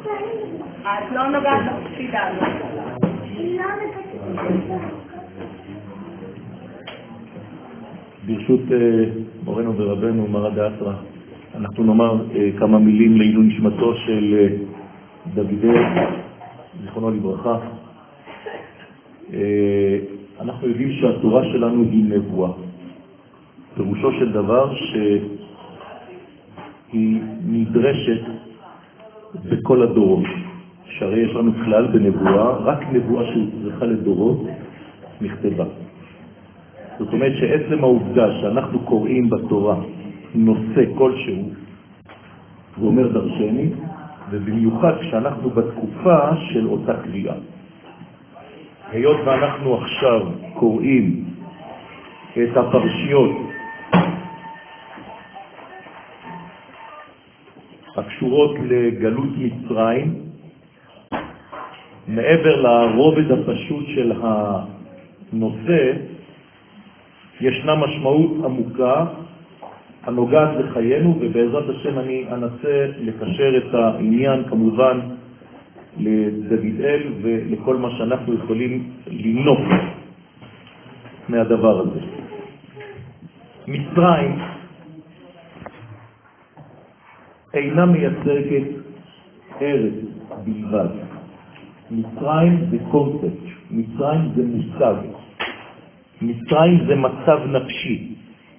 את לא נוגעת בפסידה. ברשות מורנו ורבנו מרא דאתרא, אנחנו נאמר כמה מילים לעילוי נשמתו של דוד, זיכרונו לברכה. אנחנו יודעים שהתורה שלנו היא נבואה. פירושו של דבר שהיא נדרשת בכל הדורות. שהרי יש לנו כלל בנבואה, רק נבואה שצריכה לדורות נכתבה. זאת אומרת שעצם העובדה שאנחנו קוראים בתורה נושא כלשהו, זה אומר דרשני, ובמיוחד כשאנחנו בתקופה של אותה קריאה. היות ואנחנו עכשיו קוראים את הפרשיות הקשורות לגלות מצרים, מעבר לרובד הפשוט של הנושא, ישנה משמעות עמוקה הנוגעת לחיינו, ובעזרת השם אני אנסה לקשר את העניין כמובן לדוד אל ולכל מה שאנחנו יכולים לנוף מהדבר הזה. מצרים אינה מייצגת ארץ בלבד. מצרים זה קונספט, מצרים זה מושג, מצרים זה מצב נפשי,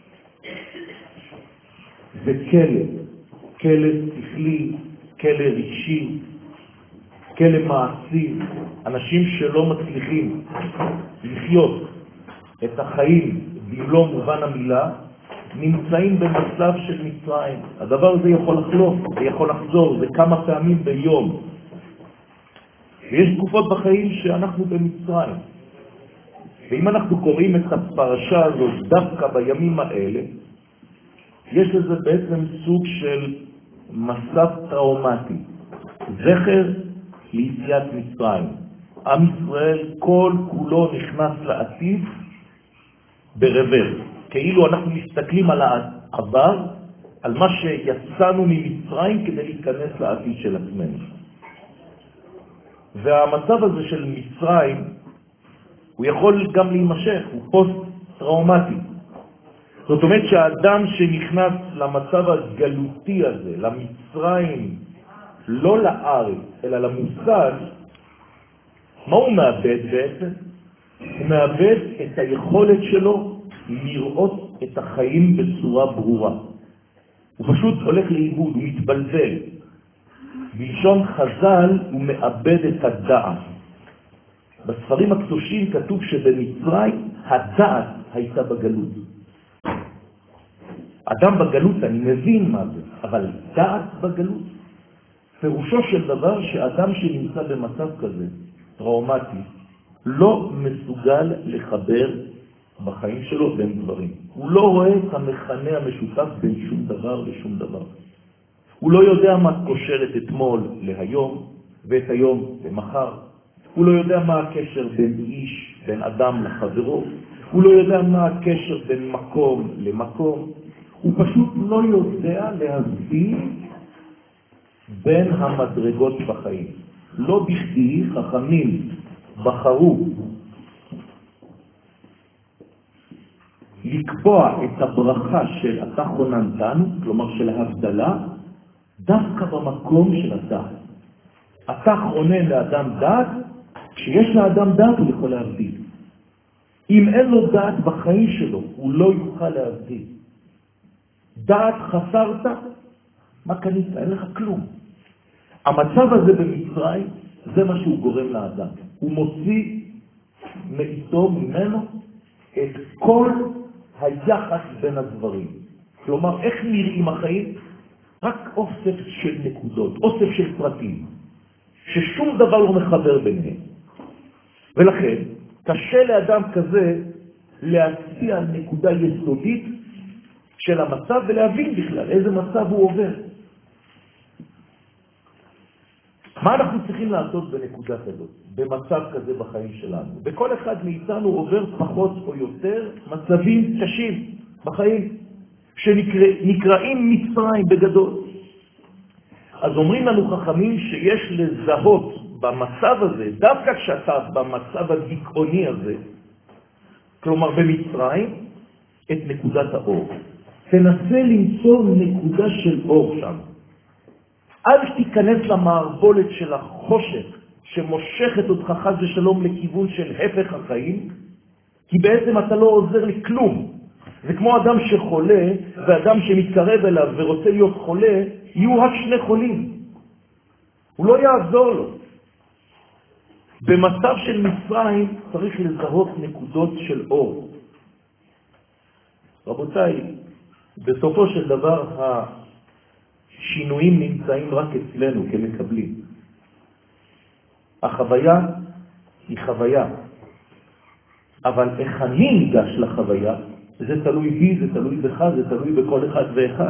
זה כלא שכלי, כלא רגשי, כלא מעשי. אנשים שלא מצליחים לחיות את החיים במלוא מובן המילה נמצאים במצב של מצרים. הדבר הזה יכול לחלוף, זה יכול לחזור, זה כמה פעמים ביום. ויש תקופות בחיים שאנחנו במצרים. ואם אנחנו קוראים את הפרשה הזאת דווקא בימים האלה, יש לזה בעצם סוג של מסע טראומטי, זכר ליציאת מצרים. עם ישראל כל כולו נכנס לעתיד ברבר, כאילו אנחנו מסתכלים על העבר, על מה שיצאנו ממצרים כדי להיכנס לעתיד של עצמנו. והמצב הזה של מצרים הוא יכול גם להימשך, הוא פוסט-טראומטי. זאת אומרת שהאדם שנכנס למצב הגלותי הזה, למצרים, לא לארץ, אלא למושג, מה הוא מאבד בעצם? הוא מאבד את היכולת שלו לראות את החיים בצורה ברורה. הוא פשוט הולך לאיבוד, הוא מתבלבל. בלשון חז"ל הוא מאבד את הדעת. בספרים הקדושים כתוב שבמצרים הדעת הייתה בגלות. אדם בגלות, אני מבין מה זה, אבל דעת בגלות. פירושו של דבר שאדם שנמצא במצב כזה, טראומטי, לא מסוגל לחבר בחיים שלו בין דברים. הוא לא רואה את המכנה המשותף בין שום דבר לשום דבר. הוא לא יודע מה קושר את אתמול להיום ואת היום למחר. הוא לא יודע מה הקשר בין איש, בין אדם לחברו. הוא לא יודע מה הקשר בין מקום למקום. הוא פשוט לא יודע להסביר בין המדרגות בחיים. לא בכדי חכמים בחרו לקבוע את הברכה של אתה חוננתנו, כלומר של ההבדלה, דווקא במקום של הדעת. אתה חונן לאדם דעת, כשיש לאדם דעת הוא יכול להבדיל. אם אין לו דעת בחיים שלו, הוא לא יוכל להבדיל. דעת חסרת, מה קנית? אין לך כלום. המצב הזה במצרים, זה מה שהוא גורם לאדם. הוא מוציא מאיתו, ממנו, את כל היחס בין הדברים. כלומר, איך נראים החיים? רק אוסף של נקודות, אוסף של פרטים, ששום דבר לא מחבר ביניהם. ולכן, קשה לאדם כזה להציע נקודה יסודית של המצב ולהבין בכלל איזה מצב הוא עובר. מה אנחנו צריכים לעשות בנקודה כזאת, במצב כזה בחיים שלנו? בכל אחד מאיתנו עובר פחות או יותר מצבים קשים בחיים, שנקראים מצרים בגדול. אז אומרים לנו חכמים שיש לזהות במצב הזה, דווקא כשאתה במצב הדיכאוני הזה, כלומר במצרים, את נקודת האור. תנסה למצוא נקודה של אור שם. אל תיכנס למערבולת של החושך שמושכת אותך חס ושלום לכיוון של הפך החיים, כי בעצם אתה לא עוזר לכלום. זה כמו אדם שחולה ואדם שמתקרב אליו ורוצה להיות חולה, יהיו רק שני חולים. הוא לא יעזור לו. במצב של מצרים צריך לזהות נקודות של אור. רבותיי, בסופו של דבר השינויים נמצאים רק אצלנו כמקבלים. החוויה היא חוויה, אבל איך אני ניגש לחוויה, זה תלוי בי, זה תלוי בך, זה תלוי בכל אחד ואחד.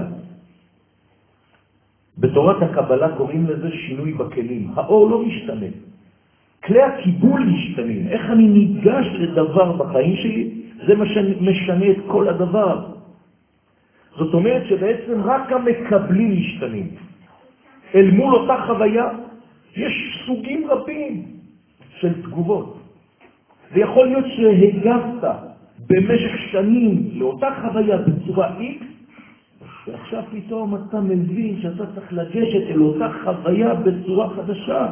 בתורת הקבלה קוראים לזה שינוי בכלים. האור לא משתנה. כלי הקיבול משתנים. איך אני ניגש לדבר בחיים שלי, זה משנה את כל הדבר. זאת אומרת שבעצם רק המקבלים משתנים. אל מול אותה חוויה יש סוגים רבים של תגובות. זה יכול להיות שהגבת במשך שנים לאותה חוויה בצורה X, ועכשיו פתאום אתה מבין שאתה צריך לגשת אל אותה חוויה בצורה חדשה.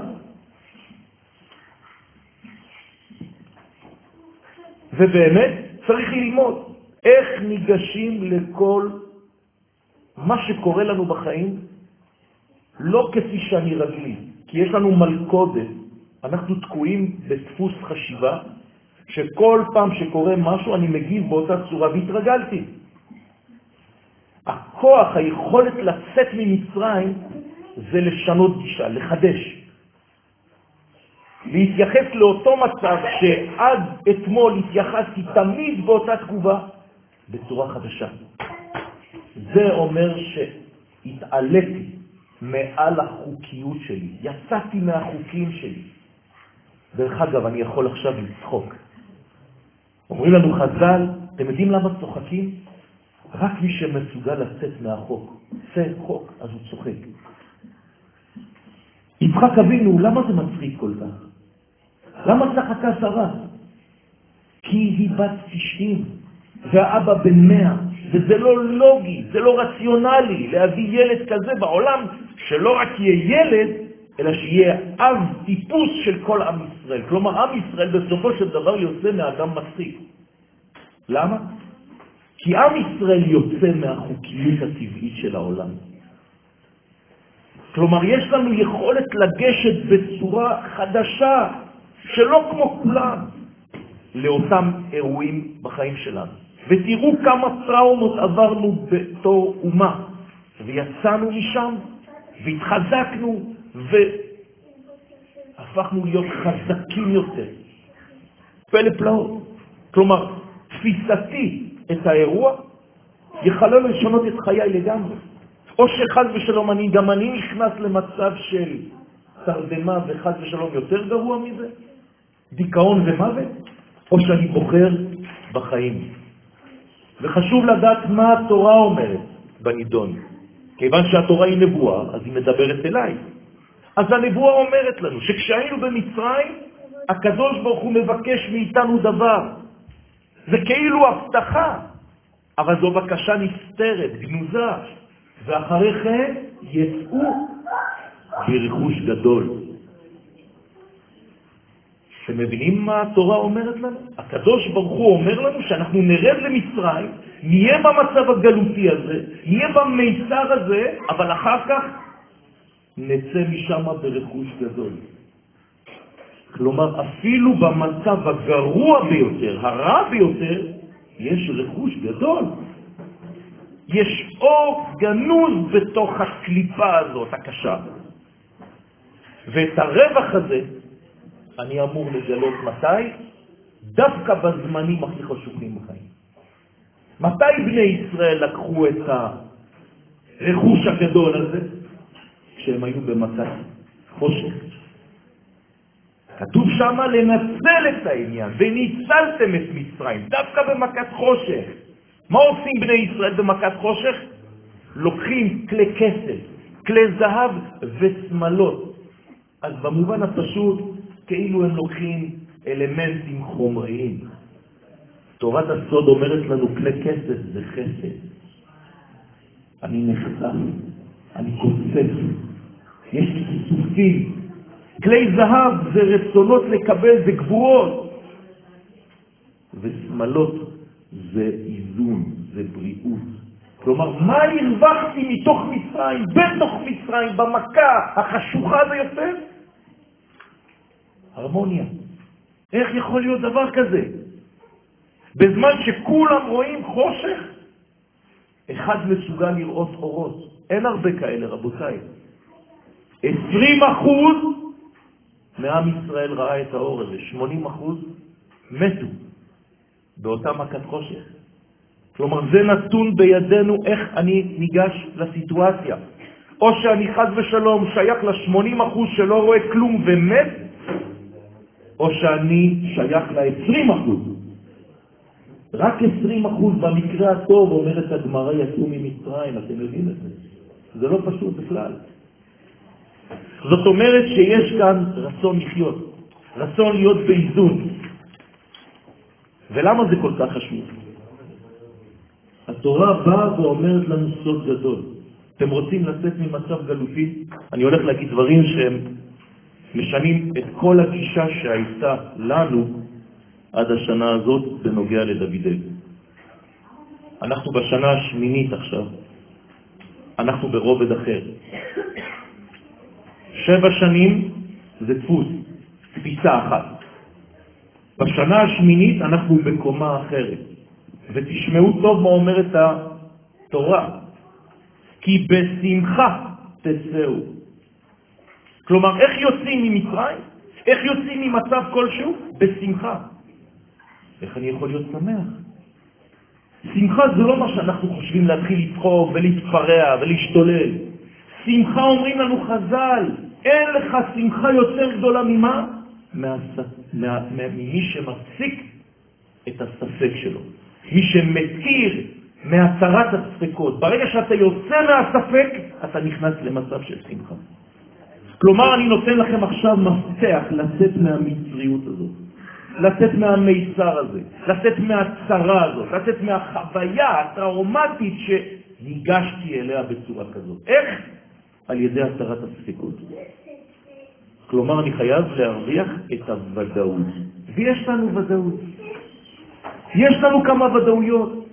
ובאמת צריך ללמוד איך ניגשים לכל מה שקורה לנו בחיים, לא כפי שאני רגיל, כי יש לנו מלכודת, אנחנו תקועים בדפוס חשיבה, שכל פעם שקורה משהו אני מגיב באותה צורה, והתרגלתי. הכוח, היכולת לצאת ממצרים, זה לשנות גישה, לחדש. להתייחס לאותו מצב שעד אתמול התייחסתי תמיד באותה תגובה, בצורה חדשה. זה אומר שהתעליתי מעל החוקיות שלי, יצאתי מהחוקים שלי. דרך אגב, אני יכול עכשיו לצחוק. אומרים לנו חז"ל, אתם יודעים למה צוחקים? רק מי שמסוגל לצאת מהחוק. זה חוק, אז הוא צוחק. יצחק אבינו, למה זה מצחיק כל כך? למה צחקה שרה? כי היא בת 90, והאבא בן 100, וזה לא לוגי, זה לא רציונלי להביא ילד כזה בעולם, שלא רק יהיה ילד, אלא שיהיה אב טיפוס של כל עם ישראל. כלומר, עם ישראל בסופו של דבר יוצא מאדם מצחיק. למה? כי עם ישראל יוצא מהחוקיות הטבעית של העולם. כלומר, יש לנו יכולת לגשת בצורה חדשה, שלא כמו כולם, לאותם אירועים בחיים שלנו. ותראו כמה טראומות עברנו בתור אומה, ויצאנו משם, והתחזקנו, והפכנו להיות חזקים יותר. פלא פלאות. כלומר, תפיסתי את האירוע, יכלה לשנות את חיי לגמרי. או שחד ושלום גם אני נכנס למצב של תרדמה וחד ושלום יותר גרוע מזה, דיכאון ומוות, או שאני בוחר בחיים. וחשוב לדעת מה התורה אומרת בנידון. כיוון שהתורה היא נבואה, אז היא מדברת אליי. אז הנבואה אומרת לנו שכשהיינו במצרים, הקדוש ברוך הוא מבקש מאיתנו דבר. זה כאילו הבטחה, אבל זו בקשה נסתרת, גנוזה. ואחרי כן יצאו ברכוש גדול. אתם מבינים מה התורה אומרת לנו? הקדוש ברוך הוא אומר לנו שאנחנו נרד למצרים, נהיה במצב הגלותי הזה, נהיה במיצר הזה, אבל אחר כך נצא משם ברכוש גדול. כלומר, אפילו במצב הגרוע ביותר, הרע ביותר, יש רכוש גדול. יש אור גנוז בתוך הקליפה הזאת, הקשה. ואת הרווח הזה אני אמור לגלות מתי? דווקא בזמנים הכי חשובים בחיים. מתי בני ישראל לקחו את הרכוש הגדול הזה? כשהם היו במצב חושך. כתוב שם לנצל את העניין, וניצלתם את מצרים, דווקא במכת חושך. מה עושים בני ישראל במכת חושך? לוקחים כלי כסף, כלי זהב ושמלות. אז במובן הפשוט, כאילו הם לוקחים אלמנטים חומריים. תורת הסוד אומרת לנו כלי כסף זה חסד. אני נחשף, אני קוצף, יש לי כיסופים. כלי זהב זה רצונות לקבל, זה גבורות. ושמלות זה איזון, זה בריאות. כלומר, מה הרווחתי מתוך מצרים, בתוך מצרים, במכה החשוכה ביותר? הרמוניה. איך יכול להיות דבר כזה? בזמן שכולם רואים חושך, אחד מסוגל לראות אורות. אין הרבה כאלה, רבותיי. 20% מעם ישראל ראה את האור הזה, 80% מתו באותה מכת חושך. כלומר, זה נתון בידינו איך אני ניגש לסיטואציה. או שאני חס ושלום שייך ל-80% שלא רואה כלום ומת, או שאני שייך ל-20%. רק 20% במקרה הטוב, אומרת הגמרא, יצאו ממצרים, אתם יודעים את זה. זה לא פשוט בכלל. זאת אומרת שיש כאן רצון לחיות, רצון להיות באיזון. ולמה זה כל כך חשוב? התורה באה ואומרת לנו סוד גדול. אתם רוצים לצאת ממצב גלותי? אני הולך להגיד דברים שהם משנים את כל הגישה שהייתה לנו עד השנה הזאת בנוגע לדוד. אנחנו בשנה השמינית עכשיו. אנחנו ברובד אחר. 7 שנים זה דפוס, תפיסה אחת. בשנה השמינית אנחנו בקומה אחרת. ותשמעו טוב מה אומרת התורה. כי בשמחה תצאו. כלומר, איך יוצאים ממצרים? איך יוצאים ממצב כלשהו? בשמחה. איך אני יכול להיות שמח? שמחה זה לא מה שאנחנו חושבים להתחיל לצחוק ולהתפרע ולהשתולל. שמחה אומרים לנו חז"ל, אין לך שמחה יותר גדולה ממה? ממי שמפסיק את הספק שלו. מי שמכיר מהצרת הספקות. ברגע שאתה יוצא מהספק, אתה נכנס למצב של שמחה. כלומר, אני נותן לכם עכשיו מפתח לצאת מהמצריות הזאת. לצאת מהמיצר הזה, לצאת מהצרה הזאת, לצאת מהחוויה הטראומטית שניגשתי אליה בצורה כזאת. איך? על ידי הסרת הספקות. כלומר, אני חייב להרוויח את הוודאות. ויש לנו ודאות. יש לנו כמה ודאויות.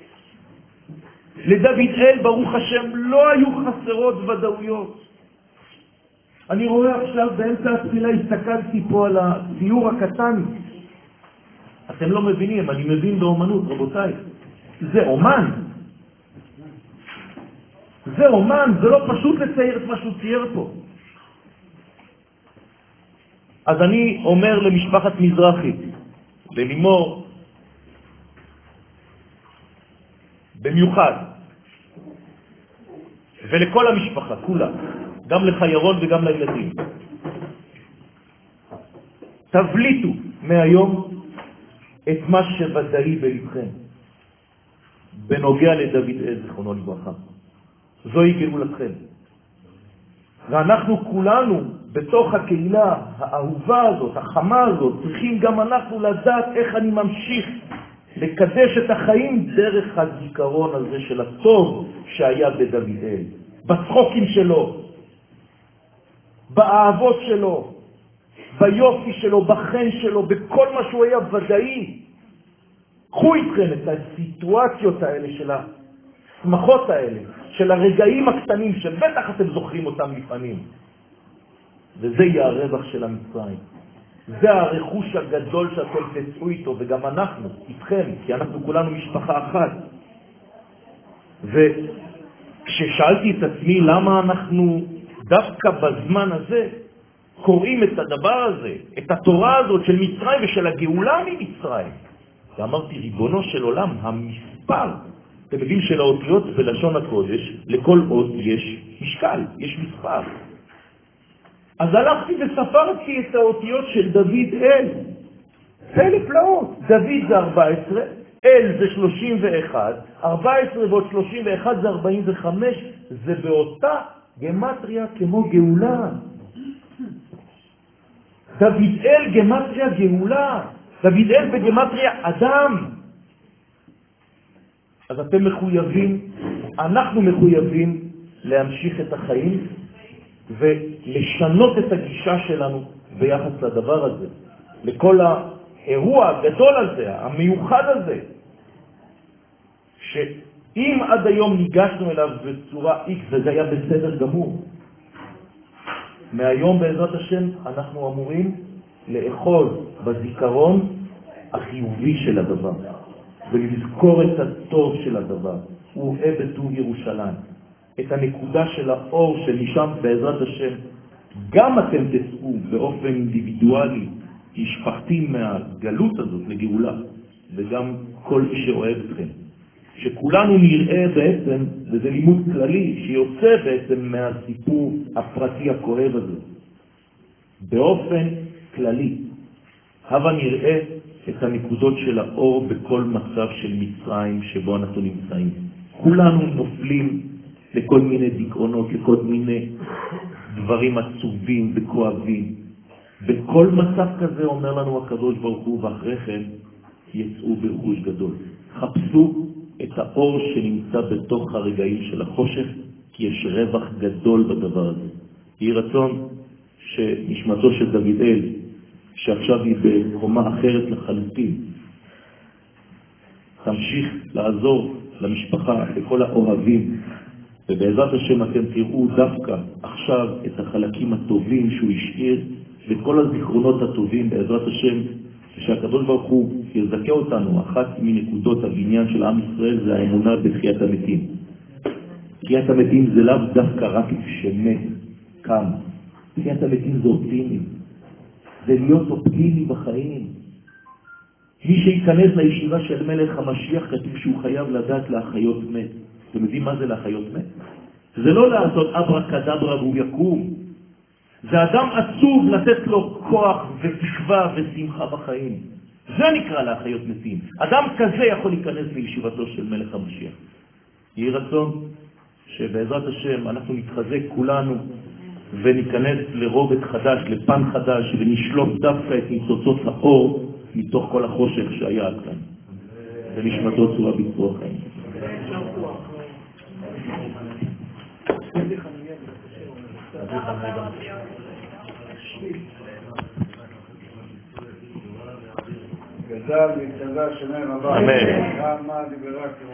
לדוד אל, ברוך השם, לא היו חסרות ודאויות. אני רואה עכשיו באמצע התפילה, הסתכלתי פה על הציור הקטן. אתם לא מבינים, אני מבין באומנות, רבותיי. זה אומן. זה אומן, זה לא פשוט לצייר את מה שהוא צייר פה. אז אני אומר למשפחת מזרחי, ללימור, במיוחד, ולכל המשפחה, כולה, גם לחיירון וגם לילדים. תבליטו מהיום את מה שוודאי בלבכם, בנוגע לדוד זכרונו לברכה. זוהי גאולתכם. ואנחנו כולנו, בתוך הקהילה האהובה הזאת, החמה הזאת, צריכים גם אנחנו לדעת איך אני ממשיך לקדש את החיים דרך הזיכרון הזה של הטוב שהיה בדוד אל. בצחוקים שלו, באהבות שלו, ביופי שלו, בחן שלו, בכל מה שהוא היה ודאי. קחו איתכם את הסיטואציות האלה של השמחות האלה, של הרגעים הקטנים שבטח אתם זוכרים אותם לפעמים. וזה יהיה הרווח של המצרים. זה הרכוש הגדול שאתם תצאו איתו, וגם אנחנו, איתכם, כי אנחנו כולנו משפחה אחת. וכששאלתי את עצמי למה אנחנו דווקא בזמן הזה קוראים את הדבר הזה, את התורה הזאת של מצרים ושל הגאולה ממצרים, ואמרתי, ריבונו של עולם, המספר, אתם יודעים של האותיות בלשון הקודש, לכל אות יש משקל, יש מספר. אז הלכתי וספרתי את האותיות של דוד אל. אלה פלאות. דוד זה 14, אל זה 31, 14 ועוד 31 זה 45, זה באותה גמטריה כמו גאולה. דוד אל גמטריה גאולה. דוד אל בגמטריה אדם. אז אתם מחויבים, אנחנו מחויבים להמשיך את החיים ולשנות את הגישה שלנו ביחס לדבר הזה, לכל האירוע הגדול הזה, המיוחד הזה, שאם עד היום ניגשנו אליו בצורה X וזה היה בסדר גמור, מהיום בעזרת השם אנחנו אמורים לאכול בזיכרון החיובי של הדבר ולזכור את הטוב של הדבר. הוא רואה בטוב ירושלים, את הנקודה של האור שמשם בעזרת השם גם אתם תצאו באופן אינדיבידואלי תשפחתים מהגלות הזאת לגאולה, וגם כל מי שאוהב אתכם, שכולנו נראה בעצם, וזה לימוד כללי שיוצא בעצם מהסיפור הפרטי הכואב הזה, באופן כללי הבה נראה את הנקודות של האור בכל מצב של מצרים שבו אנחנו נמצאים. כולנו נופלים לכל מיני דיכאונות, לכל מיני דברים עצובים וכואבים. בכל מצב כזה אומר לנו הקדוש ברוך הוא, ואחרי כן יצאו ברכוש גדול. חפשו את האור שנמצא בתוך הרגעים של החושך, כי יש רווח גדול בדבר הזה. יהי רצון שנשמתו של דוד אל, שעכשיו היא ברמה אחרת לחלוטין, תמשיך לעזור למשפחה, לכל האוהבים, ובעזרת השם אתם תראו דווקא עכשיו את החלקים הטובים שהוא השאיר, וכל הזיכרונות הטובים בעזרת השם, שהקדוש ברוך הוא יזכה אותנו. אחת מנקודות הבניין של עם ישראל זה האמונה בתחיית המתים. תחיית המתים זה לאו דווקא רק שמת קם. תחיית המתים זה אופטימי, זה להיות אופטימי בחיים. מי שיכנס לישיבה של מלך המשיח כתוב שהוא חייב לדעת להחיות מת. אתם יודעים מה זה להחיות מת? זה לא לעשות אברה קדברה והוא יקום. זה אדם עצוב לתת לו כוח ותקווה ושמחה בחיים. זה נקרא להחיות מתים. אדם כזה יכול להיכנס לישיבתו של מלך המשיח. יהי רצון שבעזרת השם אנחנו נתחזק כולנו וניכנס לרובד חדש, לפן חדש, ונשלוף דווקא את ניצוצות האור מתוך כל החושך שהיה כאן. ונשמתו צורה בצרוך חיים. גדל והתגדל שמיים הבא. אמן. גם מה דיברה